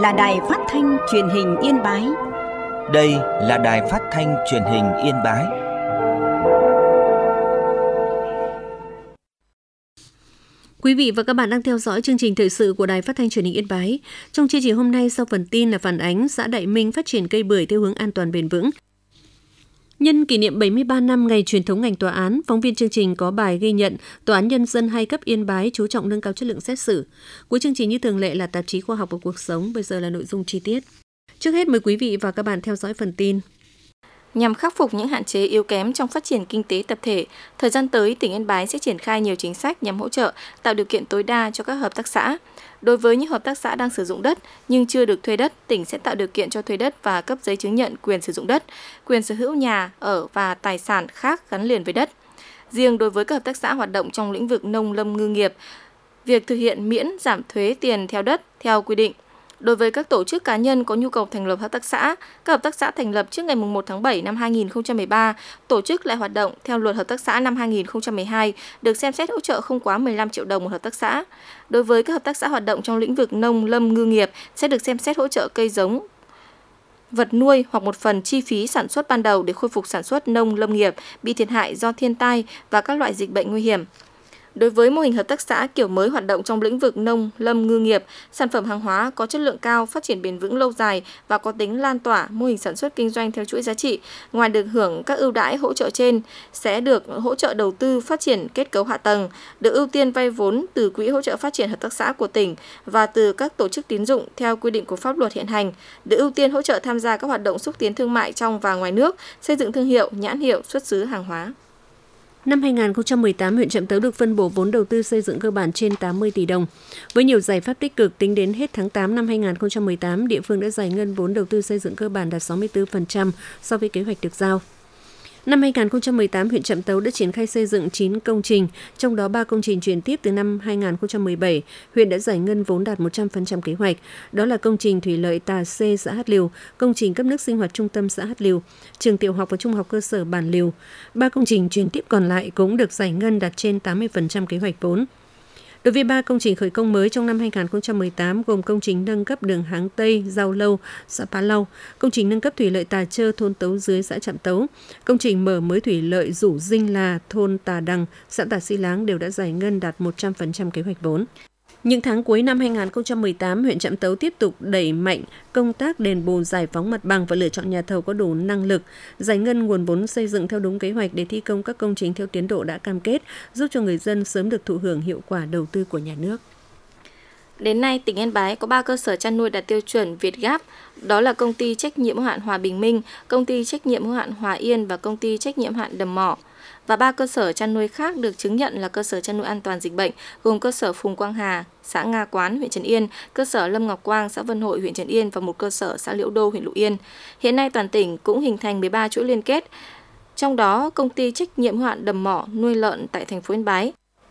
là Đài Phát thanh Truyền hình Yên Bái. Đây là Đài Phát thanh Truyền hình Yên Bái. Quý vị và các bạn đang theo dõi chương trình thời sự của Đài Phát thanh Truyền hình Yên Bái. Trong chương trình hôm nay, sau phần tin là phản ánh xã Đại Minh phát triển cây bưởi theo hướng an toàn bền vững. Nhân kỷ niệm 73 năm ngày truyền thống ngành tòa án, phóng viên chương trình có bài ghi nhận Tòa án Nhân dân 2 cấp Yên Bái chú trọng nâng cao chất lượng xét xử. Cuối chương trình như thường lệ là tạp chí Khoa học và Cuộc sống, bây giờ là nội dung chi tiết. Trước hết mời quý vị và các bạn theo dõi phần tin. Nhằm khắc phục những hạn chế yếu kém trong phát triển kinh tế tập thể, thời gian tới tỉnh Yên Bái sẽ triển khai nhiều chính sách nhằm hỗ trợ, tạo điều kiện tối đa cho các hợp tác xã. Đối với những hợp tác xã đang sử dụng đất nhưng chưa được thuê đất, tỉnh sẽ tạo điều kiện cho thuê đất và cấp giấy chứng nhận quyền sử dụng đất, quyền sở hữu nhà, ở và tài sản khác gắn liền với đất. Riêng đối với các hợp tác xã hoạt động trong lĩnh vực nông lâm ngư nghiệp, việc thực hiện miễn giảm thuế tiền theo đất theo quy định. Đối với các tổ chức cá nhân có nhu cầu thành lập hợp tác xã, các hợp tác xã thành lập trước ngày 1 tháng 7 năm 2013, tổ chức lại hoạt động theo luật hợp tác xã năm 2012, được xem xét hỗ trợ không quá 15 triệu đồng một hợp tác xã. Đối với các hợp tác xã hoạt động trong lĩnh vực nông lâm ngư nghiệp, sẽ được xem xét hỗ trợ cây giống, vật nuôi hoặc một phần chi phí sản xuất ban đầu để khôi phục sản xuất nông lâm nghiệp bị thiệt hại do thiên tai và các loại dịch bệnh nguy hiểm. Đối với mô hình hợp tác xã kiểu mới hoạt động trong lĩnh vực nông lâm ngư nghiệp, sản phẩm hàng hóa có chất lượng cao, phát triển bền vững lâu dài và có tính lan tỏa, mô hình sản xuất kinh doanh theo chuỗi giá trị, ngoài được hưởng các ưu đãi hỗ trợ trên, sẽ được hỗ trợ đầu tư phát triển kết cấu hạ tầng, được ưu tiên vay vốn từ Quỹ hỗ trợ phát triển hợp tác xã của tỉnh và từ các tổ chức tín dụng theo quy định của pháp luật hiện hành, được ưu tiên hỗ trợ tham gia các hoạt động xúc tiến thương mại trong và ngoài nước, xây dựng thương hiệu, nhãn hiệu, xuất xứ hàng hóa. Năm 2018, huyện Trạm Tấu được phân bổ vốn đầu tư xây dựng cơ bản trên 80 tỷ đồng. Với nhiều giải pháp tích cực, tính đến hết tháng 8 năm 2018, địa phương đã giải ngân vốn đầu tư xây dựng cơ bản đạt 64% so với kế hoạch được giao. Năm 2018, huyện Trạm Tấu đã triển khai xây dựng 9 công trình, trong đó 3 công trình chuyển tiếp từ năm 2017. Huyện đã giải ngân vốn đạt 100% kế hoạch. Đó là công trình thủy lợi Tà Xê, xã Hát Liều, công trình cấp nước sinh hoạt trung tâm xã Hát Liều, trường tiểu học và trung học cơ sở Bản Liều. 3 công trình chuyển tiếp còn lại cũng được giải ngân đạt trên 80% kế hoạch vốn. Đối với 3 công trình khởi công mới trong năm 2018 gồm công trình nâng cấp đường Háng Tây, Giao Lâu, xã Pá Lau, công trình nâng cấp thủy lợi Tà Chơ, thôn Tấu Dưới, xã Trạm Tấu, công trình mở mới thủy lợi Rủ Dinh Là, thôn Tà Đằng, xã Tà Si Láng đều đã giải ngân đạt 100% kế hoạch vốn. Những tháng cuối năm 2018, huyện Trạm Tấu tiếp tục đẩy mạnh công tác đền bù giải phóng mặt bằng và lựa chọn nhà thầu có đủ năng lực, giải ngân nguồn vốn xây dựng theo đúng kế hoạch để thi công các công trình theo tiến độ đã cam kết, giúp cho người dân sớm được thụ hưởng hiệu quả đầu tư của nhà nước. Đến nay, tỉnh Yên Bái có 3 cơ sở chăn nuôi đạt tiêu chuẩn Việt-Gap, đó là công ty trách nhiệm hữu hạn Hòa Bình Minh, công ty trách nhiệm hữu hạn Hòa Yên và công ty trách nhiệm hữu hạn Đầm Mỏ. Và 3 cơ sở chăn nuôi khác được chứng nhận là cơ sở chăn nuôi an toàn dịch bệnh, gồm cơ sở Phùng Quang Hà, xã Nga Quán, huyện Trấn Yên, cơ sở Lâm Ngọc Quang, xã Vân Hội, huyện Trấn Yên và một cơ sở xã Liễu Đô, huyện Lục Yên. Hiện nay toàn tỉnh cũng hình thành 13 chuỗi liên kết, trong đó công ty trách nhiệm hữu hạn Đầm Mỏ nuôi lợn tại thành phố Yên Bái,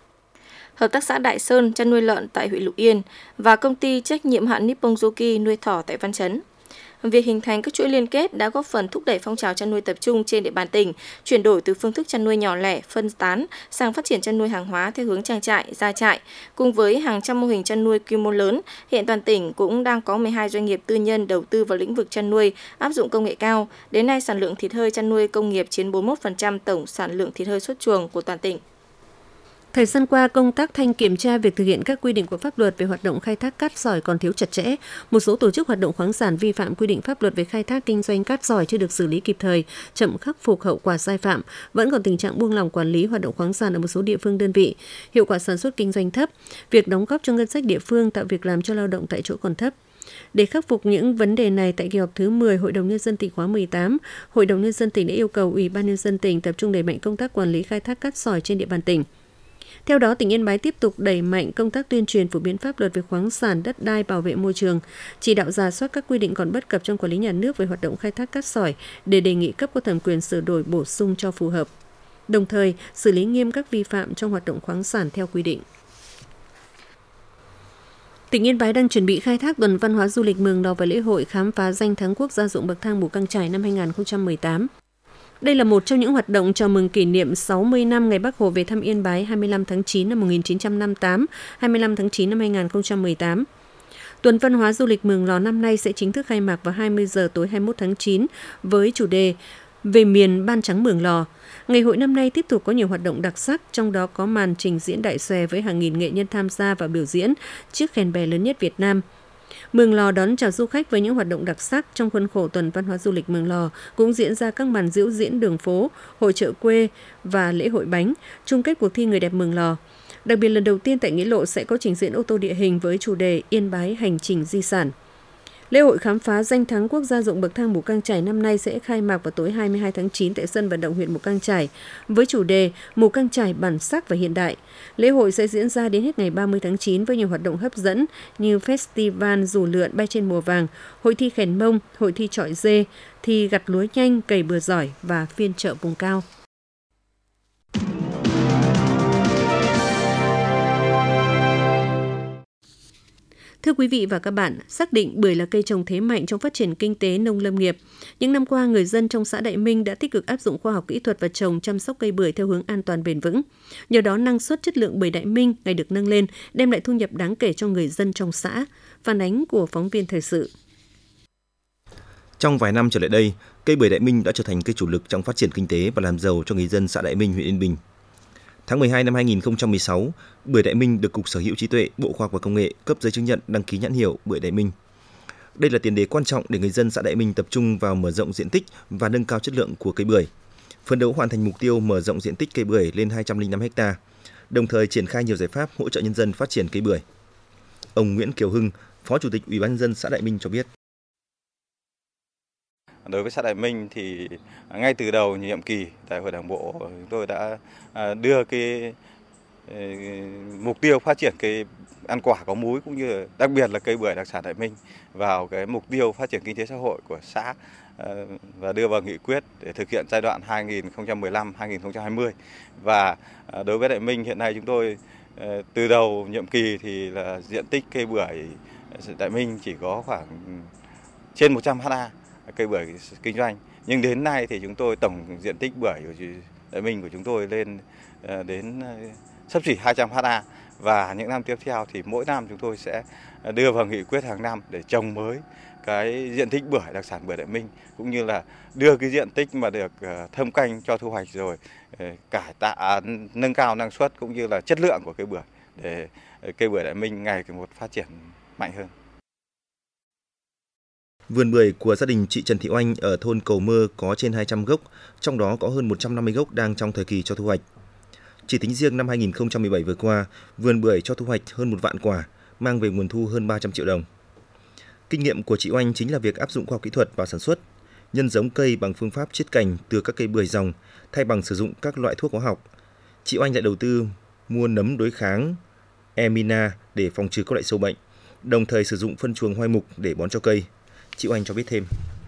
hợp tác xã Đại Sơn chăn nuôi lợn tại huyện Lục Yên và công ty trách nhiệm hữu hạn Nippon Joki nuôi thỏ tại Văn Chấn. Việc hình thành các chuỗi liên kết đã góp phần thúc đẩy phong trào chăn nuôi tập trung trên địa bàn tỉnh, chuyển đổi từ phương thức chăn nuôi nhỏ lẻ, phân tán sang phát triển chăn nuôi hàng hóa theo hướng trang trại, gia trại. Cùng với hàng trăm mô hình chăn nuôi quy mô lớn, hiện toàn tỉnh cũng đang có 12 doanh nghiệp tư nhân đầu tư vào lĩnh vực chăn nuôi, áp dụng công nghệ cao. Đến nay, sản lượng thịt hơi chăn nuôi công nghiệp chiếm 41% tổng sản lượng thịt hơi xuất chuồng của toàn tỉnh. Thời gian qua, công tác thanh kiểm tra việc thực hiện các quy định của pháp luật về hoạt động khai thác cát sỏi còn thiếu chặt chẽ. Một số tổ chức hoạt động khoáng sản vi phạm quy định pháp luật về khai thác kinh doanh cát sỏi chưa được xử lý kịp thời, chậm khắc phục hậu quả sai phạm. Vẫn còn tình trạng buông lỏng quản lý hoạt động khoáng sản ở một số địa phương đơn vị. Hiệu quả sản xuất kinh doanh thấp, việc đóng góp cho ngân sách địa phương tạo việc làm cho lao động tại chỗ còn thấp. Để khắc phục những vấn đề này, tại kỳ họp thứ 10 Hội đồng Nhân dân tỉnh khóa 18, Hội đồng Nhân dân tỉnh đã yêu cầu Ủy ban Nhân dân tỉnh tập trung đẩy mạnh công tác quản lý khai thác cát sỏi trên địa bàn tỉnh. Theo đó, tỉnh Yên Bái tiếp tục đẩy mạnh công tác tuyên truyền phổ biến pháp luật về khoáng sản, đất đai, bảo vệ môi trường, chỉ đạo rà soát các quy định còn bất cập trong quản lý nhà nước về hoạt động khai thác cát sỏi để đề nghị cấp có thẩm quyền sửa đổi bổ sung cho phù hợp. Đồng thời, xử lý nghiêm các vi phạm trong hoạt động khoáng sản theo quy định. Tỉnh Yên Bái đang chuẩn bị khai thác tuần văn hóa du lịch Mường Lò và lễ hội khám phá danh thắng quốc gia ruộng bậc thang Mù Căng Chải năm 2018. Đây là một trong những hoạt động chào mừng kỷ niệm 60 năm ngày Bác Hồ về thăm Yên Bái 25 tháng 9 năm 1958, 25 tháng 9 năm 2018. Tuần văn hóa du lịch Mường Lò năm nay sẽ chính thức khai mạc vào 20 giờ tối 21 tháng 9 với chủ đề Về miền Ban Trắng Mường Lò. Ngày hội năm nay tiếp tục có nhiều hoạt động đặc sắc, trong đó có màn trình diễn đại xòe với hàng nghìn nghệ nhân tham gia và biểu diễn chiếc kèn bè lớn nhất Việt Nam. Mường Lò đón chào du khách với những hoạt động đặc sắc. Trong khuôn khổ tuần văn hóa du lịch Mường Lò cũng diễn ra các màn diễu diễn đường phố, hội chợ quê và lễ hội bánh, chung kết cuộc thi người đẹp Mường Lò. Đặc biệt lần đầu tiên tại Nghĩa Lộ sẽ có trình diễn ô tô địa hình với chủ đề Yên Bái hành trình di sản. Lễ hội khám phá danh thắng quốc gia ruộng bậc thang Mù Cang Chải năm nay sẽ khai mạc vào tối 22 tháng 9 tại sân vận động huyện Mù Cang Chải với chủ đề Mù Cang Chải bản sắc và hiện đại. Lễ hội sẽ diễn ra đến hết ngày 30 tháng 9 với nhiều hoạt động hấp dẫn như festival dù lượn bay trên mùa vàng, hội thi khèn mông, hội thi chọi dê, thi gặt lúa nhanh, cày bừa giỏi và phiên chợ vùng cao. Thưa quý vị và các bạn, xác định bưởi là cây trồng thế mạnh trong phát triển kinh tế nông lâm nghiệp. Những năm qua, người dân trong xã Đại Minh đã tích cực áp dụng khoa học kỹ thuật và trồng chăm sóc cây bưởi theo hướng an toàn bền vững. Nhờ đó, năng suất chất lượng bưởi Đại Minh ngày được nâng lên, đem lại thu nhập đáng kể cho người dân trong xã. Phản ánh của phóng viên thời sự. Trong vài năm trở lại đây, cây bưởi Đại Minh đã trở thành cây chủ lực trong phát triển kinh tế và làm giàu cho người dân xã Đại Minh, huyện Yên Bình. Tháng 12 năm 2016, bưởi Đại Minh được Cục Sở hữu trí tuệ, Bộ Khoa học và Công nghệ cấp giấy chứng nhận đăng ký nhãn hiệu bưởi Đại Minh. Đây là tiền đề quan trọng để người dân xã Đại Minh tập trung vào mở rộng diện tích và nâng cao chất lượng của cây bưởi, phấn đấu hoàn thành mục tiêu mở rộng diện tích cây bưởi lên 205 ha, đồng thời triển khai nhiều giải pháp hỗ trợ nhân dân phát triển cây bưởi. Ông Nguyễn Kiều Hưng, Phó Chủ tịch Ủy ban nhân dân xã Đại Minh cho biết. Đối với xã Đại Minh thì ngay từ đầu nhiệm kỳ Đại hội Đảng bộ chúng tôi đã đưa cái mục tiêu phát triển cây ăn quả có múi cũng như đặc biệt là cây bưởi đặc sản Đại Minh vào cái mục tiêu phát triển kinh tế xã hội của xã và đưa vào nghị quyết để thực hiện giai đoạn 2015-2020. Và đối với Đại Minh hiện nay chúng tôi từ đầu nhiệm kỳ thì là diện tích cây bưởi Đại Minh chỉ có khoảng trên 100 ha cây bưởi kinh doanh, nhưng đến nay thì chúng tôi tổng diện tích bưởi của Đại Minh của chúng tôi lên đến xấp xỉ 200 ha, và những năm tiếp theo thì mỗi năm chúng tôi sẽ đưa vào nghị quyết hàng năm để trồng mới cái diện tích bưởi đặc sản bưởi Đại Minh, cũng như là đưa cái diện tích mà được thâm canh cho thu hoạch rồi cải tạo nâng cao năng suất cũng như là chất lượng của cây bưởi để cây bưởi Đại Minh ngày một phát triển mạnh hơn. Vườn bưởi của gia đình chị Trần Thị Oanh ở thôn Cầu Mơ có trên 200 gốc, trong đó có hơn 150 gốc đang trong thời kỳ cho thu hoạch. Chỉ tính riêng năm 2017 vừa qua, vườn bưởi cho thu hoạch hơn 1 vạn quả, mang về nguồn thu hơn 300 triệu đồng. Kinh nghiệm của chị Oanh chính là việc áp dụng khoa học kỹ thuật vào sản xuất, nhân giống cây bằng phương pháp chiết cành từ các cây bưởi dòng thay bằng sử dụng các loại thuốc hóa học. Chị Oanh lại đầu tư mua nấm đối kháng Emina để phòng trừ các loại sâu bệnh, đồng thời sử dụng phân chuồng hoai mục để bón cho cây. Chị Oanh cho biết thêm.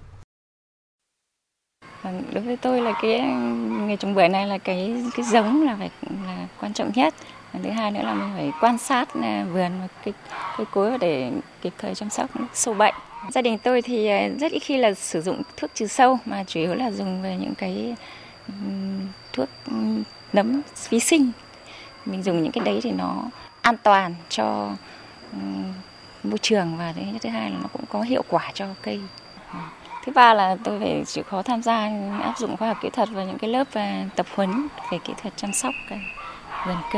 Đối với tôi là cái nghề trồng bưởi này là cái giống là quan trọng nhất. Thứ hai nữa là mình phải quan sát vườn và cây cối để kịp thời chăm sóc sâu bệnh. Gia đình tôi thì rất ít khi là sử dụng thuốc trừ sâu mà chủ yếu là dùng về những cái thuốc nấm vi sinh. Mình dùng những cái đấy thì nó an toàn cho môi trường và thứ hai là nó cũng có hiệu quả cho cây. Thứ ba là tôi phải chịu khó tham gia áp dụng khoa học kỹ thuật vào những cái lớp tập huấn về kỹ thuật chăm sóc cái vườn cây.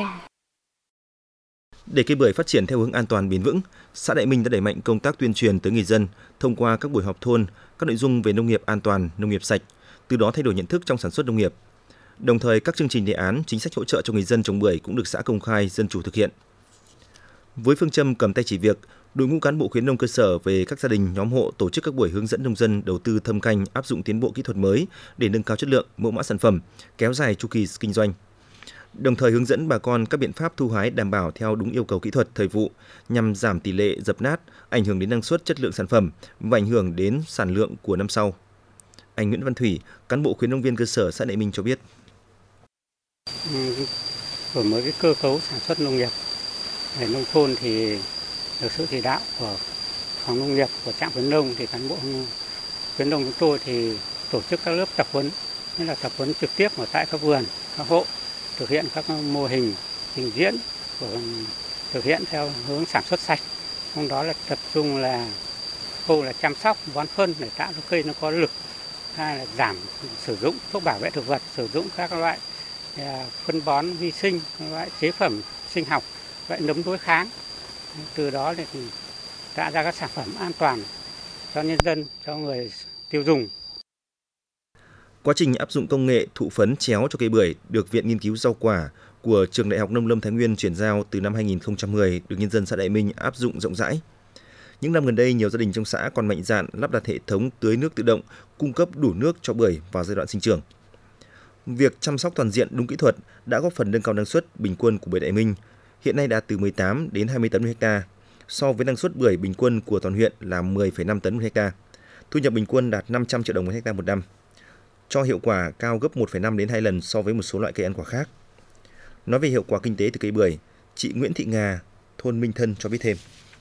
Để cây bưởi phát triển theo hướng an toàn bền vững, xã Đại Minh đã đẩy mạnh công tác tuyên truyền tới người dân thông qua các buổi họp thôn, các nội dung về nông nghiệp an toàn, nông nghiệp sạch, từ đó thay đổi nhận thức trong sản xuất nông nghiệp. Đồng thời, các chương trình đề án, chính sách hỗ trợ cho người dân trồng bưởi cũng được xã công khai, dân chủ thực hiện. Với phương châm cầm tay chỉ việc, đội ngũ cán bộ khuyến nông cơ sở về các gia đình, nhóm hộ tổ chức các buổi hướng dẫn nông dân đầu tư thâm canh, áp dụng tiến bộ kỹ thuật mới để nâng cao chất lượng, mẫu mã sản phẩm, kéo dài chu kỳ kinh doanh. Đồng thời hướng dẫn bà con các biện pháp thu hái đảm bảo theo đúng yêu cầu kỹ thuật, thời vụ nhằm giảm tỷ lệ dập nát, ảnh hưởng đến năng suất, chất lượng sản phẩm và ảnh hưởng đến sản lượng của năm sau. Anh Nguyễn Văn Thủy, cán bộ khuyến nông viên cơ sở xã Đại Minh cho biết. Đổi mới cái cơ cấu sản xuất nông nghiệp về nông thôn thì được sự chỉ đạo của phòng nông nghiệp của trạm khuyến nông, thì cán bộ khuyến nông chúng tôi thì tổ chức các lớp tập huấn, như là tập huấn trực tiếp ở tại các vườn, các hộ, thực hiện các mô hình trình diễn, thực hiện theo hướng sản xuất sạch, Trong đó là tập trung là khâu là chăm sóc bón phân để tạo cho cây nó có lực, hai là giảm sử dụng thuốc bảo vệ thực vật, sử dụng các loại phân bón vi sinh, các loại chế phẩm sinh học, loại nấm đối kháng. Từ đó thì tạo ra các sản phẩm an toàn cho nhân dân, cho người tiêu dùng. Quá trình áp dụng công nghệ thụ phấn chéo cho cây bưởi được Viện Nghiên cứu Rau quả của Trường Đại học Nông lâm Thái Nguyên chuyển giao từ năm 2010 được nhân dân xã Đại Minh áp dụng rộng rãi. Những năm gần đây, nhiều gia đình trong xã còn mạnh dạn lắp đặt hệ thống tưới nước tự động, cung cấp đủ nước cho bưởi vào giai đoạn sinh trưởng. Việc chăm sóc toàn diện đúng kỹ thuật đã góp phần nâng cao năng suất bình quân của bưởi Đại Minh, hiện nay đạt từ 18 đến 20 tấn một ha, so với năng suất bưởi bình quân của toàn huyện là 10,5 tấn một ha. Thu nhập bình quân đạt 500 triệu đồng một ha một năm, cho hiệu quả cao gấp 1,5 đến 2 lần so với một số loại cây ăn quả khác. Nói về hiệu quả kinh tế từ cây bưởi, chị Nguyễn Thị Ngà, thôn Minh Thân cho biết thêm.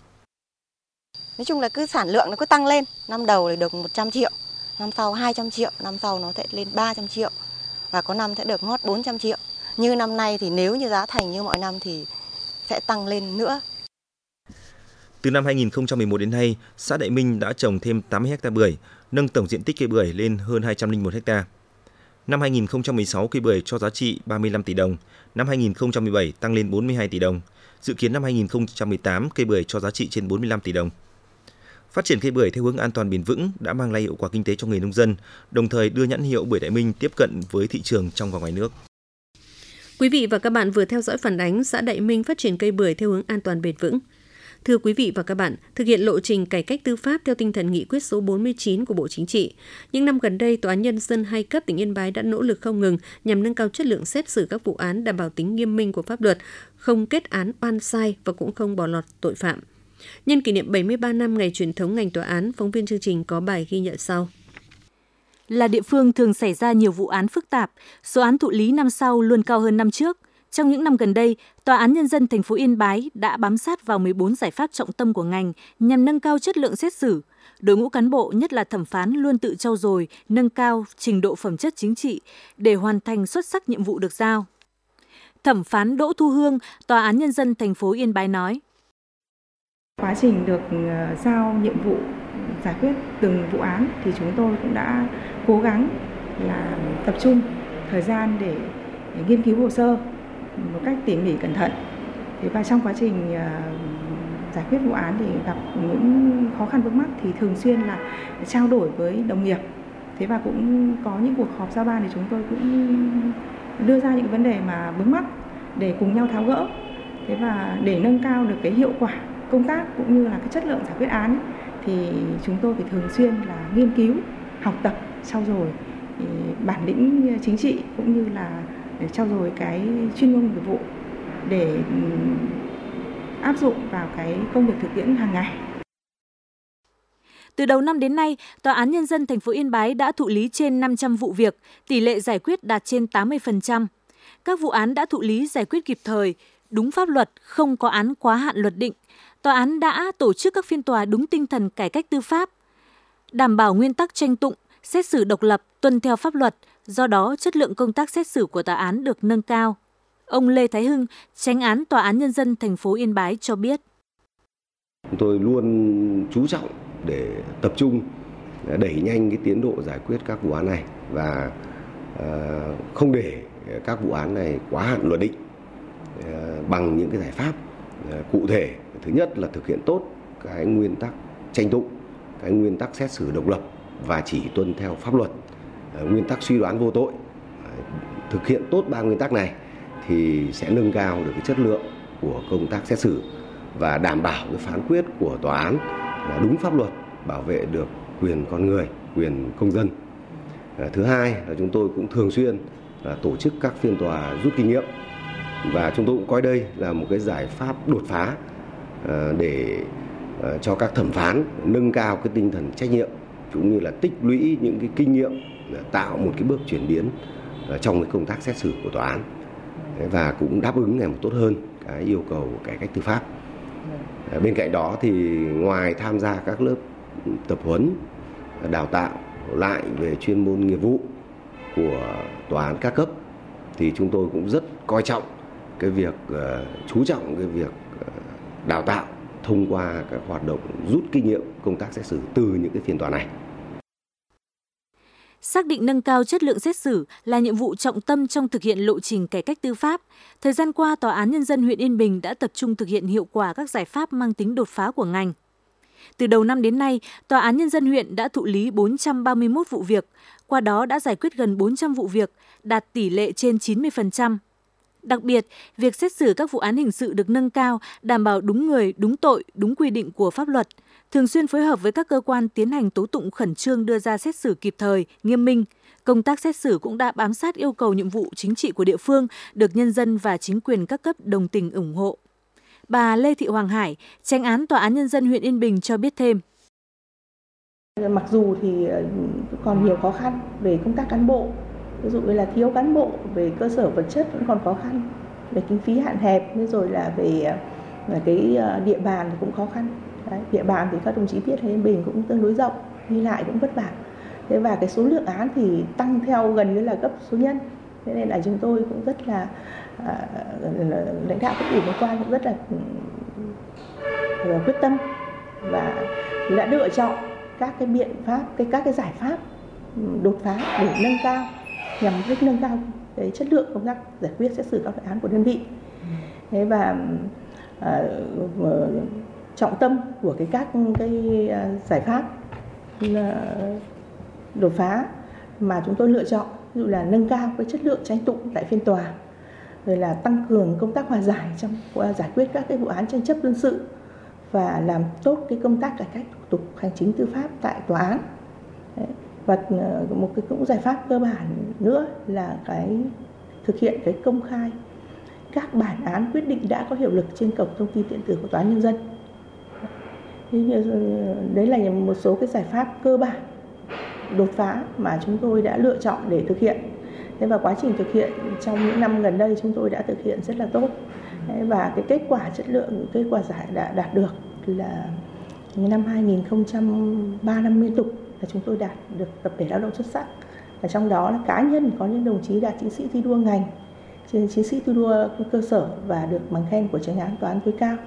Nói chung là cứ sản lượng nó cứ tăng lên, năm đầu thì được 100 triệu, năm sau 200 triệu, năm sau nó sẽ lên 300 triệu và có năm sẽ được ngót 400 triệu. Như năm nay thì nếu như giá thành như mọi năm thì sẽ tăng lên nữa. Từ năm 2011 đến nay, xã Đại Minh đã trồng thêm 80 ha bưởi, nâng tổng diện tích cây bưởi lên hơn 201 ha. Năm 2016, cây bưởi cho giá trị 35 tỷ đồng, năm 2017 tăng lên 42 tỷ đồng. Dự kiến năm 2018, cây bưởi cho giá trị trên 45 tỷ đồng. Phát triển cây bưởi theo hướng an toàn bền vững đã mang lại hiệu quả kinh tế cho người nông dân, đồng thời đưa nhãn hiệu bưởi Đại Minh tiếp cận với thị trường trong và ngoài nước. Quý vị và các bạn vừa theo dõi phản ánh xã Đại Minh phát triển cây bưởi theo hướng an toàn bền vững. Thưa quý vị và các bạn, thực hiện lộ trình cải cách tư pháp theo tinh thần nghị quyết số 49 của Bộ Chính trị, những năm gần đây, Tòa án Nhân dân 2 cấp tỉnh Yên Bái đã nỗ lực không ngừng nhằm nâng cao chất lượng xét xử các vụ án, đảm bảo tính nghiêm minh của pháp luật, không kết án oan sai và cũng không bỏ lọt tội phạm. Nhân kỷ niệm 73 năm ngày truyền thống ngành tòa án, phóng viên chương trình có bài ghi nhận sau. Là địa phương thường xảy ra nhiều vụ án phức tạp, số án thụ lý năm sau luôn cao hơn năm trước. Trong những năm gần đây, Tòa án Nhân dân thành phố Yên Bái đã bám sát vào 14 giải pháp trọng tâm của ngành nhằm nâng cao chất lượng xét xử. Đội ngũ cán bộ, nhất là thẩm phán, luôn tự trau dồi, nâng cao trình độ phẩm chất chính trị để hoàn thành xuất sắc nhiệm vụ được giao. Thẩm phán Đỗ Thu Hương, Tòa án Nhân dân thành phố Yên Bái nói: Quá trình được giao nhiệm vụ giải quyết từng vụ án thì chúng tôi cũng đã cố gắng là tập trung thời gian để nghiên cứu hồ sơ một cách tỉ mỉ cẩn thận. Và trong quá trình giải quyết vụ án thì gặp những khó khăn vướng mắc thì thường xuyên là trao đổi với đồng nghiệp. Và cũng có những cuộc họp giao ban thì chúng tôi cũng đưa ra những vấn đề mà vướng mắc để cùng nhau tháo gỡ. Và để nâng cao được cái hiệu quả công tác cũng như là cái chất lượng giải quyết án thì chúng tôi phải thường xuyên là nghiên cứu, học tập, trau dồi bản lĩnh chính trị cũng như là để trau dồi cái chuyên môn nghiệp vụ để áp dụng vào cái công việc thực tiễn hàng ngày. Từ đầu năm đến nay, Tòa án Nhân dân thành phố Yên Bái đã thụ lý trên 500 vụ việc, tỷ lệ giải quyết đạt trên 80%. Các vụ án đã thụ lý giải quyết kịp thời, đúng pháp luật, không có án quá hạn luật định. Tòa án đã tổ chức các phiên tòa đúng tinh thần cải cách tư pháp, đảm bảo nguyên tắc tranh tụng, xét xử độc lập, tuân theo pháp luật, do đó chất lượng công tác xét xử của tòa án được nâng cao. Ông Lê Thái Hưng, Chánh án Tòa án Nhân dân thành phố Yên Bái cho biết: Chúng tôi luôn chú trọng để tập trung đẩy nhanh cái tiến độ giải quyết các vụ án này và không để các vụ án này quá hạn luật định bằng những cái giải pháp cụ thể. Thứ nhất là thực hiện tốt cái nguyên tắc tranh tụng, cái nguyên tắc xét xử độc lập và chỉ tuân theo pháp luật, nguyên tắc suy đoán vô tội. Thực hiện tốt 3 nguyên tắc này thì sẽ nâng cao được cái chất lượng của công tác xét xử và đảm bảo cái phán quyết của tòa án là đúng pháp luật, bảo vệ được quyền con người, quyền công dân. Thứ hai là chúng tôi cũng thường xuyên là tổ chức các phiên tòa rút kinh nghiệm và chúng tôi cũng coi đây là một cái giải pháp đột phá để cho các thẩm phán nâng cao cái tinh thần trách nhiệm cũng như là tích lũy những cái kinh nghiệm, tạo một cái bước chuyển biến trong cái công tác xét xử của tòa án và cũng đáp ứng ngày một tốt hơn cái yêu cầu cải cách tư pháp. Bên cạnh đó thì ngoài tham gia các lớp tập huấn, đào tạo lại về chuyên môn nghiệp vụ của tòa án các cấp thì chúng tôi cũng rất coi trọng cái việc chú trọng cái việc đào tạo thông qua các hoạt động rút kinh nghiệm công tác xét xử từ những cái phiên tòa này. Xác định nâng cao chất lượng xét xử là nhiệm vụ trọng tâm trong thực hiện lộ trình cải cách tư pháp. Thời gian qua, Tòa án Nhân dân huyện Yên Bình đã tập trung thực hiện hiệu quả các giải pháp mang tính đột phá của ngành. Từ đầu năm đến nay, Tòa án Nhân dân huyện đã thụ lý 431 vụ việc, qua đó đã giải quyết gần 400 vụ việc, đạt tỷ lệ trên 90%. Đặc biệt, việc xét xử các vụ án hình sự được nâng cao, đảm bảo đúng người, đúng tội, đúng quy định của pháp luật, thường xuyên phối hợp với các cơ quan tiến hành tố tụng khẩn trương đưa ra xét xử kịp thời, nghiêm minh. Công tác xét xử cũng đã bám sát yêu cầu nhiệm vụ chính trị của địa phương, được nhân dân và chính quyền các cấp đồng tình ủng hộ. Bà Lê Thị Hoàng Hải, Chánh án Tòa án Nhân dân huyện Yên Bình cho biết thêm. Mặc dù thì còn nhiều khó khăn về công tác cán bộ, ví dụ như là thiếu cán bộ, về cơ sở vật chất vẫn còn khó khăn, về kinh phí hạn hẹp, rồi là về cái địa bàn thì cũng khó khăn. Đấy, địa bàn thì các đồng chí biết Yên Bình cũng tương đối rộng, đi lại cũng vất vả. Thế và cái số lượng án thì tăng theo gần như là gấp số nhân. Thế nên là chúng tôi cũng rất là lãnh đạo cấp ủy cơ quan cũng rất là quyết tâm và đã lựa chọn các cái biện pháp, các cái giải pháp đột phá để nâng cao, nhằm mục đích nâng cao cái chất lượng công tác giải quyết xét xử các vụ án của đơn vị. Thế và trọng tâm của các cái giải pháp đột phá mà chúng tôi lựa chọn, ví dụ là nâng cao cái chất lượng tranh tụng tại phiên tòa, rồi là tăng cường công tác hòa giải trong giải quyết các cái vụ án tranh chấp dân sự và làm tốt cái công tác cải cách thủ tục hành chính tư pháp tại tòa án. Đấy. Và một cái cũng giải pháp cơ bản nữa là cái thực hiện cái công khai các bản án quyết định đã có hiệu lực trên cổng thông tin điện tử của Tòa án Nhân dân. Đấy là một số cái giải pháp cơ bản đột phá mà chúng tôi đã lựa chọn để thực hiện. Thế và quá trình thực hiện trong những năm gần đây chúng tôi đã thực hiện rất là tốt. Và cái kết quả chất lượng, kết quả giải đã đạt được là năm 2003 năm liên tục là chúng tôi đạt được tập thể lao động xuất sắc. Và trong đó là cá nhân có những đồng chí đạt chiến sĩ thi đua ngành, chiến sĩ thi đua cơ sở và được bằng khen của Chánh án Tòa án tối cao.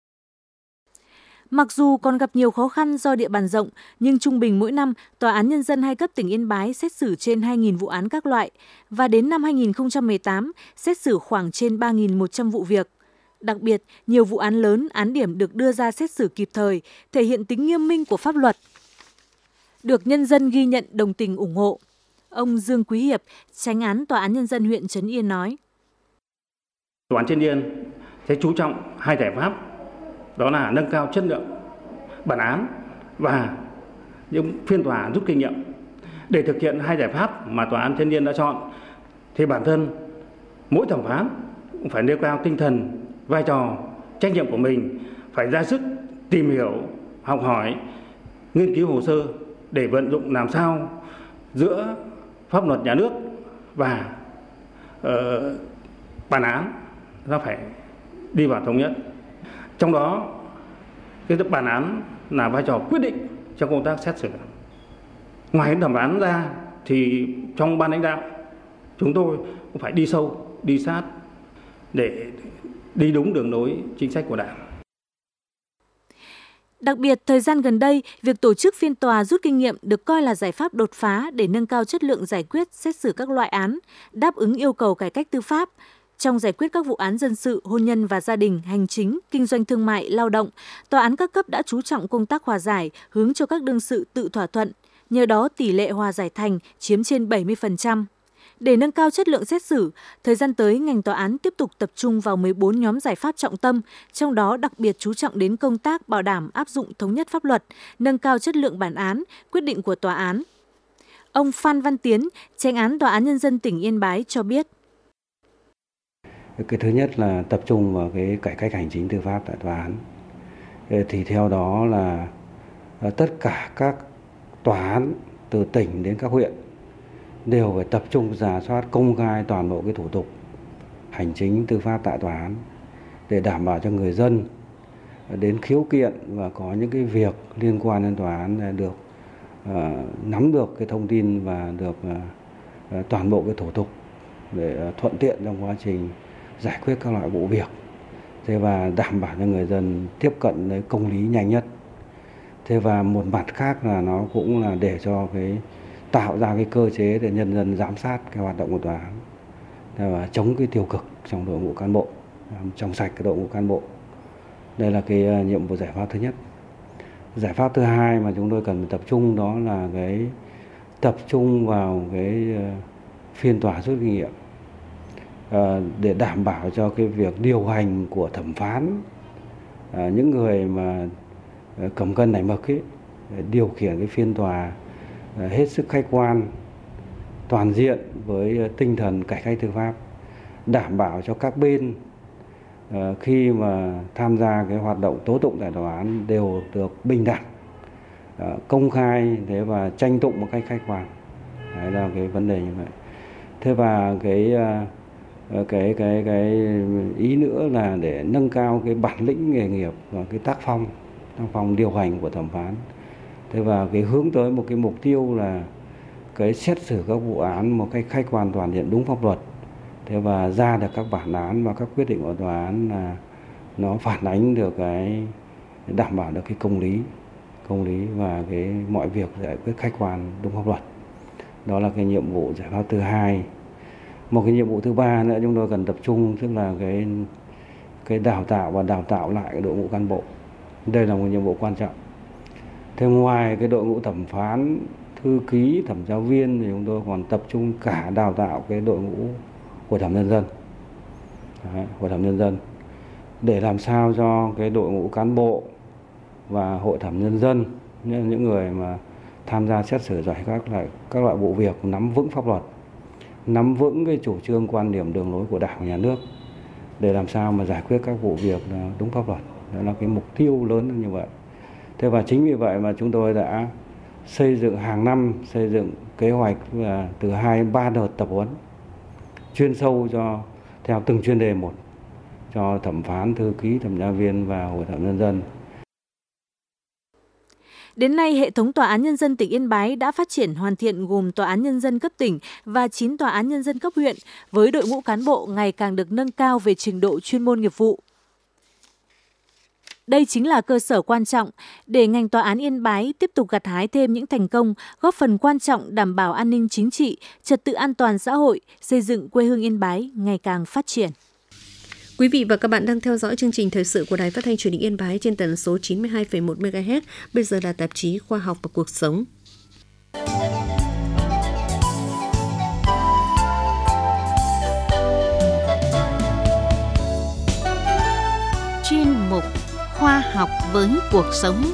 Mặc dù còn gặp nhiều khó khăn do địa bàn rộng, nhưng trung bình mỗi năm, Tòa án Nhân dân 2 cấp tỉnh Yên Bái xét xử trên 2.000 vụ án các loại, và đến năm 2018, xét xử khoảng trên 3.100 vụ việc. Đặc biệt, nhiều vụ án lớn, án điểm được đưa ra xét xử kịp thời, thể hiện tính nghiêm minh của pháp luật, được nhân dân ghi nhận đồng tình ủng hộ. Ông Dương Quý Hiệp, Chánh án Tòa án Nhân dân huyện Trấn Yên nói. Tòa án Trấn Yên sẽ chú trọng 2 giải pháp, đó là nâng cao chất lượng bản án và những phiên tòa rút kinh nghiệm. Để thực hiện 2 giải pháp mà Tòa án Trấn Yên đã chọn, thì bản thân mỗi thẩm phán cũng phải nêu cao tinh thần, vai trò, trách nhiệm của mình, phải ra sức tìm hiểu, học hỏi, nghiên cứu hồ sơ để vận dụng làm sao giữa pháp luật nhà nước và bản án nó phải đi vào thống nhất. Trong đó, cái bản án là vai trò quyết định trong công tác xét xử. Ngoài thẩm phán ra thì trong ban lãnh đạo chúng tôi cũng phải đi sâu, đi sát để đi đúng đường lối chính sách của Đảng. Đặc biệt, thời gian gần đây, việc tổ chức phiên tòa rút kinh nghiệm được coi là giải pháp đột phá để nâng cao chất lượng giải quyết xét xử các loại án, đáp ứng yêu cầu cải cách tư pháp. Trong giải quyết các vụ án dân sự, hôn nhân và gia đình, hành chính, kinh doanh thương mại, lao động, tòa án các cấp đã chú trọng công tác hòa giải, hướng cho các đương sự tự thỏa thuận. Nhờ đó, tỷ lệ hòa giải thành chiếm trên 70%. Để nâng cao chất lượng xét xử, thời gian tới, ngành tòa án tiếp tục tập trung vào 14 nhóm giải pháp trọng tâm, trong đó đặc biệt chú trọng đến công tác bảo đảm áp dụng thống nhất pháp luật, nâng cao chất lượng bản án, quyết định của tòa án. Ông Phan Văn Tiến, Chánh án Tòa án Nhân dân tỉnh Yên Bái cho biết. Cái thứ nhất là tập trung vào cái cải cách hành chính tư pháp tại tòa án. Thì theo đó là tất cả các tòa án từ tỉnh đến các huyện đều phải tập trung rà soát công khai toàn bộ cái thủ tục hành chính tư pháp tại tòa án để đảm bảo cho người dân đến khiếu kiện và có những cái việc liên quan đến tòa án được nắm được cái thông tin và được toàn bộ cái thủ tục để thuận tiện trong quá trình giải quyết các loại vụ việc. thế và đảm bảo cho người dân tiếp cận với công lý nhanh nhất. Thế và một mặt khác là nó cũng là để cho tạo ra cơ chế để nhân dân giám sát cái hoạt động của tòa án và chống cái tiêu cực trong đội ngũ cán bộ, làm trong sạch cái đội ngũ cán bộ. Đây là cái nhiệm vụ giải pháp thứ nhất. Giải pháp thứ hai mà chúng tôi cần tập trung đó là tập trung vào phiên tòa rút kinh nghiệm để đảm bảo cho cái việc điều hành của thẩm phán, những người mà cầm cân nảy mực để điều khiển cái phiên tòa hết sức khách quan, toàn diện với tinh thần cải cách tư pháp, đảm bảo cho các bên khi mà tham gia cái hoạt động tố tụng tại tòa án đều được bình đẳng, công khai và tranh tụng một cách khách quan. Đấy là cái vấn đề như vậy. Thế và cái ý nữa là để nâng cao cái bản lĩnh nghề nghiệp và cái tác phong điều hành của thẩm phán. Thế và cái hướng tới một cái mục tiêu là cái xét xử các vụ án một cách khách quan, toàn diện, đúng pháp luật. Thế và ra được các bản án và các quyết định của tòa án là nó phản ánh được đảm bảo được cái công lý và mọi việc giải quyết khách quan, đúng pháp luật. Đó là cái nhiệm vụ giải pháp thứ hai. Một cái nhiệm vụ thứ ba nữa chúng tôi cần tập trung, tức là cái đào tạo lại cái đội ngũ cán bộ. Đây là một nhiệm vụ quan trọng. Thế ngoài cái đội ngũ thẩm phán, thư ký, thẩm giáo viên thì chúng tôi còn tập trung cả đào tạo cái đội ngũ hội thẩm nhân dân. Hội thẩm nhân dân để làm sao cho cái đội ngũ cán bộ và hội thẩm nhân dân, những người mà tham gia xét xử giải các loại vụ việc nắm vững pháp luật, nắm vững cái chủ trương, quan điểm, đường lối của Đảng và Nhà nước để làm sao mà giải quyết các vụ việc đúng pháp luật. Đó là cái mục tiêu lớn như vậy. Thế và chính vì vậy mà chúng tôi đã hàng năm xây dựng kế hoạch là từ 2-3 đợt tập huấn chuyên sâu theo từng chuyên đề một cho thẩm phán, thư ký, thẩm tra viên và hội thẩm nhân dân. Đến nay, hệ thống Tòa án Nhân dân tỉnh Yên Bái đã phát triển hoàn thiện gồm Tòa án Nhân dân cấp tỉnh và 9 Tòa án Nhân dân cấp huyện, với đội ngũ cán bộ ngày càng được nâng cao về trình độ chuyên môn nghiệp vụ. Đây chính là cơ sở quan trọng để ngành Tòa án Yên Bái tiếp tục gặt hái thêm những thành công, góp phần quan trọng đảm bảo an ninh chính trị, trật tự an toàn xã hội, xây dựng quê hương Yên Bái ngày càng phát triển. Quý vị và các bạn đang theo dõi chương trình thời sự của Đài Phát thanh Truyền hình Yên Bái trên tần số 92,1 MHz. Bây giờ là tạp chí Khoa học và Cuộc sống. Chuyên mục Khoa học với cuộc sống.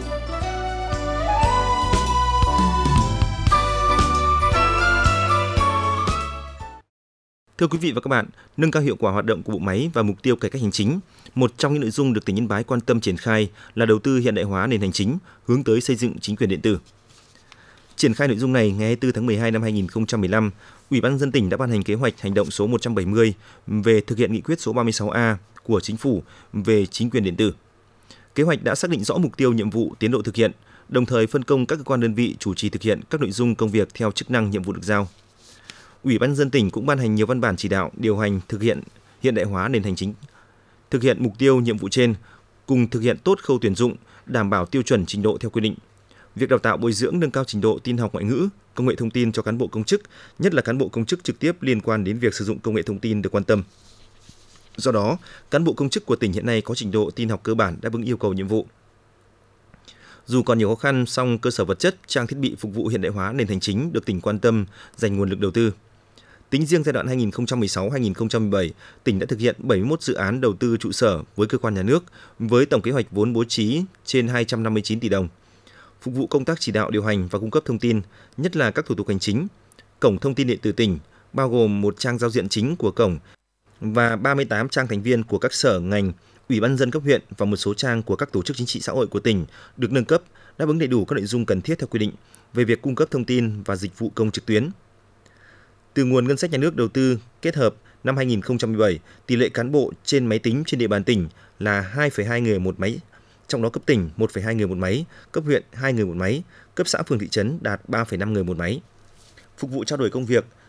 Thưa quý vị và các bạn, nâng cao hiệu quả hoạt động của bộ máy và mục tiêu cải cách hành chính, một trong những nội dung được tỉnh Yên Bái quan tâm triển khai là đầu tư hiện đại hóa nền hành chính, hướng tới xây dựng chính quyền điện tử. Triển khai nội dung này, ngày 24 tháng 12 năm 2015, Ủy ban nhân dân tỉnh đã ban hành kế hoạch hành động số 170 về thực hiện nghị quyết số 36A của Chính phủ về chính quyền điện tử. Kế hoạch đã xác định rõ mục tiêu, nhiệm vụ, tiến độ thực hiện, đồng thời phân công các cơ quan đơn vị chủ trì thực hiện các nội dung công việc theo chức năng nhiệm vụ được giao. Ủy ban nhân dân tỉnh cũng ban hành nhiều văn bản chỉ đạo điều hành thực hiện hiện đại hóa nền hành chính. Thực hiện mục tiêu, nhiệm vụ trên cùng thực hiện tốt khâu tuyển dụng, đảm bảo tiêu chuẩn trình độ theo quy định. Việc đào tạo, bồi dưỡng, nâng cao trình độ tin học ngoại ngữ, công nghệ thông tin cho cán bộ công chức, nhất là cán bộ công chức trực tiếp liên quan đến việc sử dụng công nghệ thông tin được quan tâm. Do đó, cán bộ công chức của tỉnh hiện nay có trình độ tin học cơ bản đáp ứng yêu cầu nhiệm vụ. Dù còn nhiều khó khăn, song cơ sở vật chất, trang thiết bị phục vụ hiện đại hóa nền hành chính được tỉnh quan tâm, dành nguồn lực đầu tư. Tính riêng giai đoạn 2016-2017, tỉnh đã thực hiện 71 dự án đầu tư trụ sở với cơ quan nhà nước với tổng kế hoạch vốn bố trí trên 259 tỷ đồng. Phục vụ công tác chỉ đạo điều hành và cung cấp thông tin, nhất là các thủ tục hành chính. Cổng thông tin điện tử tỉnh bao gồm một trang giao diện chính của cổng và 38 trang thành viên của các sở, ngành, Ủy ban nhân dân cấp huyện và một số trang của các tổ chức chính trị xã hội của tỉnh được nâng cấp, đáp ứng đầy đủ các nội dung cần thiết theo quy định về việc cung cấp thông tin và dịch vụ công trực tuyến. Từ nguồn ngân sách nhà nước đầu tư kết hợp năm 2017, tỷ lệ cán bộ trên máy tính trên địa bàn tỉnh là 2,2 người một máy, trong đó cấp tỉnh 1,2 người một máy, cấp huyện 2 người một máy, cấp xã phường thị trấn đạt 3,5 người một máy. Phục vụ trao đổi công việc,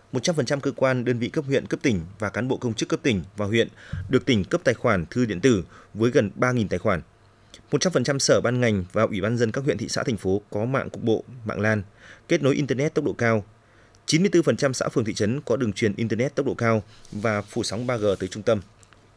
100% cơ quan, đơn vị cấp huyện, cấp tỉnh và cán bộ công chức cấp tỉnh và huyện được tỉnh cấp tài khoản thư điện tử với gần 3.000 tài khoản. 100% sở ban ngành và ủy ban nhân dân các huyện, thị xã, thành phố có mạng cục bộ, mạng LAN, kết nối Internet tốc độ cao. 94% xã phường thị trấn có đường truyền Internet tốc độ cao và phủ sóng 3G tới trung tâm.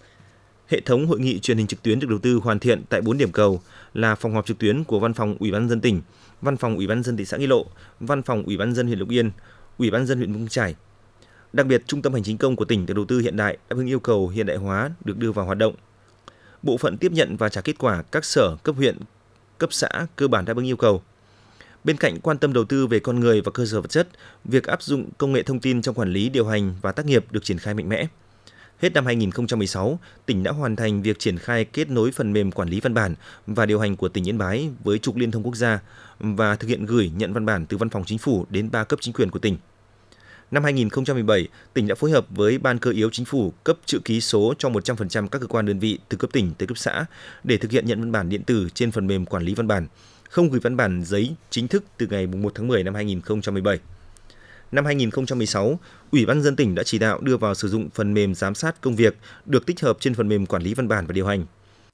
Hệ thống hội nghị truyền hình trực tuyến được đầu tư hoàn thiện tại 4 điểm cầu là phòng họp trực tuyến của Văn phòng Ủy ban nhân dân tỉnh, Văn phòng Ủy ban nhân dân thị xã Nghi Lộ, Văn phòng Ủy ban nhân dân huyện Lục Yên, Ủy ban nhân dân huyện Mù Căng Chải. Đặc biệt, trung tâm hành chính công của tỉnh được đầu tư hiện đại, đáp ứng yêu cầu hiện đại hóa được đưa vào hoạt động. Bộ phận tiếp nhận và trả kết quả các sở, cấp huyện, cấp xã cơ bản đáp ứng yêu cầu. Bên cạnh quan tâm đầu tư về con người và cơ sở vật chất, việc áp dụng công nghệ thông tin trong quản lý, điều hành và tác nghiệp được triển khai mạnh mẽ. Hết năm 2016, tỉnh đã hoàn thành việc triển khai kết nối phần mềm quản lý văn bản và điều hành của tỉnh Yên Bái với trục liên thông quốc gia và thực hiện gửi nhận văn bản từ Văn phòng Chính phủ đến 3 cấp chính quyền của tỉnh. Năm 2017, tỉnh đã phối hợp với Ban Cơ yếu Chính phủ cấp chữ ký số cho 100% các cơ quan đơn vị từ cấp tỉnh tới cấp xã để thực hiện nhận văn bản điện tử trên phần mềm quản lý văn bản, không gửi văn bản giấy chính thức từ ngày 1 tháng 10 năm 2017. Năm 2016, Ủy ban nhân dân tỉnh đã chỉ đạo đưa vào sử dụng phần mềm giám sát công việc được tích hợp trên phần mềm quản lý văn bản và điều hành.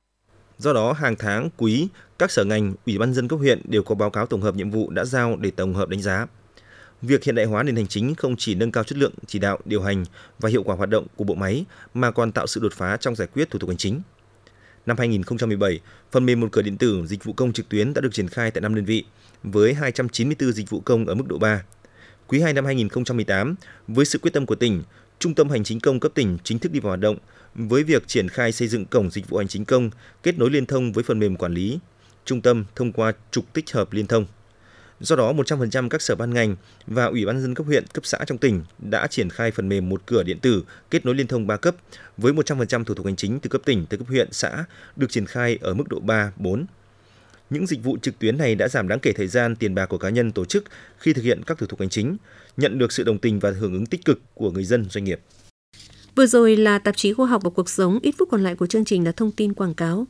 Do đó, hàng tháng, quý, các sở ngành, Ủy ban nhân dân cấp huyện đều có báo cáo tổng hợp nhiệm vụ đã giao để tổng hợp đánh giá. Việc hiện đại hóa nền hành chính không chỉ nâng cao chất lượng chỉ đạo, điều hành và hiệu quả hoạt động của bộ máy mà còn tạo sự đột phá trong giải quyết thủ tục hành chính. Năm 2017, phần mềm một cửa điện tử dịch vụ công trực tuyến đã được triển khai tại 5 đơn vị với 294 dịch vụ công ở mức độ 3. Quý 2 năm 2018, với sự quyết tâm của tỉnh, Trung tâm Hành chính công cấp tỉnh chính thức đi vào hoạt động với việc triển khai xây dựng cổng dịch vụ hành chính công kết nối liên thông với phần mềm quản lý trung tâm thông qua trục tích hợp liên thông. Do đó, 100% các sở ban ngành và Ủy ban nhân dân cấp huyện, cấp xã trong tỉnh đã triển khai phần mềm một cửa điện tử kết nối liên thông 3 cấp với 100% thủ tục hành chính từ cấp tỉnh tới cấp huyện, xã được triển khai ở mức độ 3, 4. Những dịch vụ trực tuyến này đã giảm đáng kể thời gian, tiền bạc của cá nhân, tổ chức khi thực hiện các thủ tục hành chính, nhận được sự đồng tình và hưởng ứng tích cực của người dân, doanh nghiệp. Vừa rồi là tạp chí Khoa học và Cuộc sống, ít phút còn lại của chương trình là thông tin quảng cáo.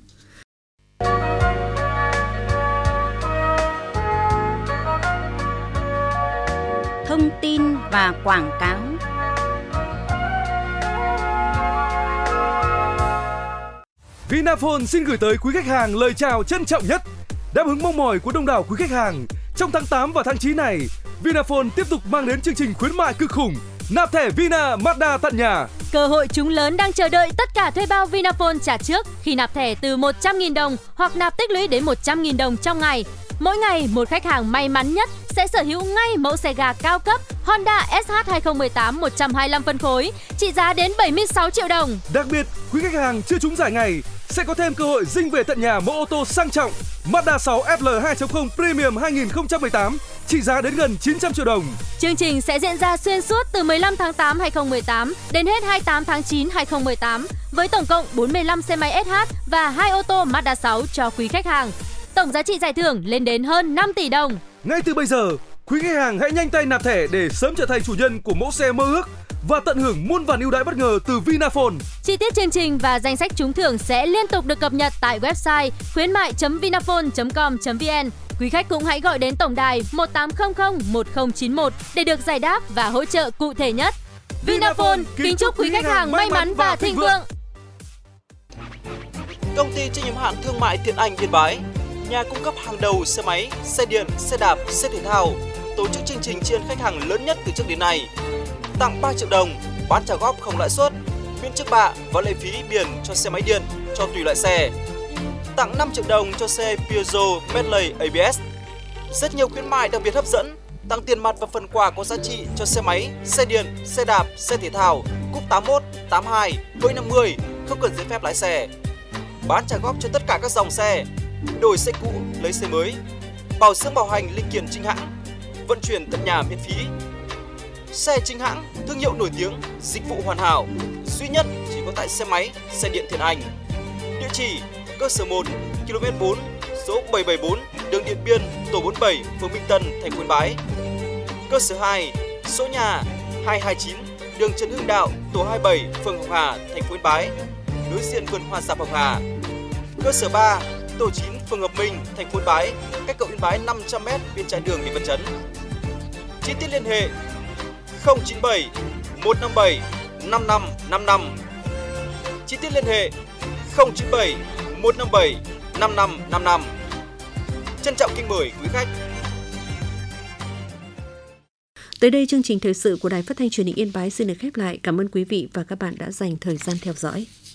Thông tin và quảng cáo. Vinaphone xin gửi tới quý khách hàng lời chào trân trọng nhất. Đáp ứng mong mỏi của đông đảo quý khách hàng, trong tháng 8 và tháng 9 này, Vinaphone tiếp tục mang đến chương trình khuyến mại cực khủng nạp thẻ Vina Mazda tận nhà. Cơ hội trúng lớn đang chờ đợi tất cả thuê bao Vinaphone trả trước khi nạp thẻ từ 100.000 đồng hoặc nạp tích lũy đến 100.000 đồng trong ngày. Mỗi ngày, một khách hàng may mắn nhất sẽ sở hữu ngay mẫu xe gà cao cấp Honda SH 2018 125 phân khối, trị giá đến 76 triệu đồng. Đặc biệt, quý khách hàng chưa trúng giải ngày sẽ có thêm cơ hội dinh về tận nhà mẫu ô tô sang trọng Mazda 6 FL 2.0 Premium 2018, trị giá đến gần 900 triệu đồng. Chương trình sẽ diễn ra xuyên suốt từ 15 tháng 8 2018 đến hết 28 tháng 9 2018 với tổng cộng 45 xe máy SH và 2 ô tô Mazda 6 cho quý khách hàng. Tổng giá trị giải thưởng lên đến hơn 5 tỷ đồng. Ngay từ bây giờ, quý khách hàng hãy nhanh tay nạp thẻ để sớm trở thành chủ nhân của mẫu xe mơ ước và tận hưởng muôn vàn ưu đãi bất ngờ từ Vinaphone. Chi tiết chương trình và danh sách trúng thưởng sẽ liên tục được cập nhật tại website khuyến mại.vinaphone.com.vn. Quý khách cũng hãy gọi đến tổng đài 1800 1091 để được giải đáp và hỗ trợ cụ thể nhất. Vinaphone kính chúc quý khách hàng may mắn và thịnh vượng. Công ty trách nhiệm hữu hạn thương mại Thiện Anh Yên Bái, nhà cung cấp hàng đầu xe máy, xe điện, xe đạp, xe thể thao, tổ chức chương trình tri ân khách hàng lớn nhất từ trước đến nay. Tặng 3 triệu đồng, bán trả góp không lãi suất, miễn trước bạ và lệ phí biển cho xe máy điện cho tùy loại xe. Tặng 5 triệu đồng cho xe Peugeot Medley ABS. Rất nhiều khuyến mại đặc biệt hấp dẫn, tặng tiền mặt và phần quà có giá trị cho xe máy, xe điện, xe đạp, xe thể thao, cúp 81, 82, với 50, không cần giấy phép lái xe. Bán trả góp cho tất cả các dòng xe, đổi xe cũ lấy xe mới, bảo dưỡng bảo hành linh kiện chính hãng, vận chuyển tận nhà miễn phí. Xe chính hãng, thương hiệu nổi tiếng, dịch vụ hoàn hảo, duy nhất chỉ có tại xe máy, xe điện Thiện Anh. Địa chỉ: cơ sở 1, km 4, số 774, đường Điện Biên, tổ 47, phường Minh Tân, thành phố Yên Bái. Cơ sở 2, số nhà 229, đường Trần Hưng Đạo, tổ 27, phường Hồng Hà, thành phố Yên Bái, đối diện vườn hoa Sạp Hồng Hà. Cơ sở 3, tổ 9, phường Hợp Minh, thành phố Yên Bái, cách cầu Yên Bái 500m bên trái đường Nguyễn Văn Chấn. Chi tiết liên hệ 097 157 5555. Chi tiết liên hệ 097 157 5555. Trân trọng kính mời quý khách. Tới đây chương trình thời sự của Đài Phát thanh Truyền hình Yên Bái xin được khép lại. Cảm ơn quý vị và các bạn đã dành thời gian theo dõi.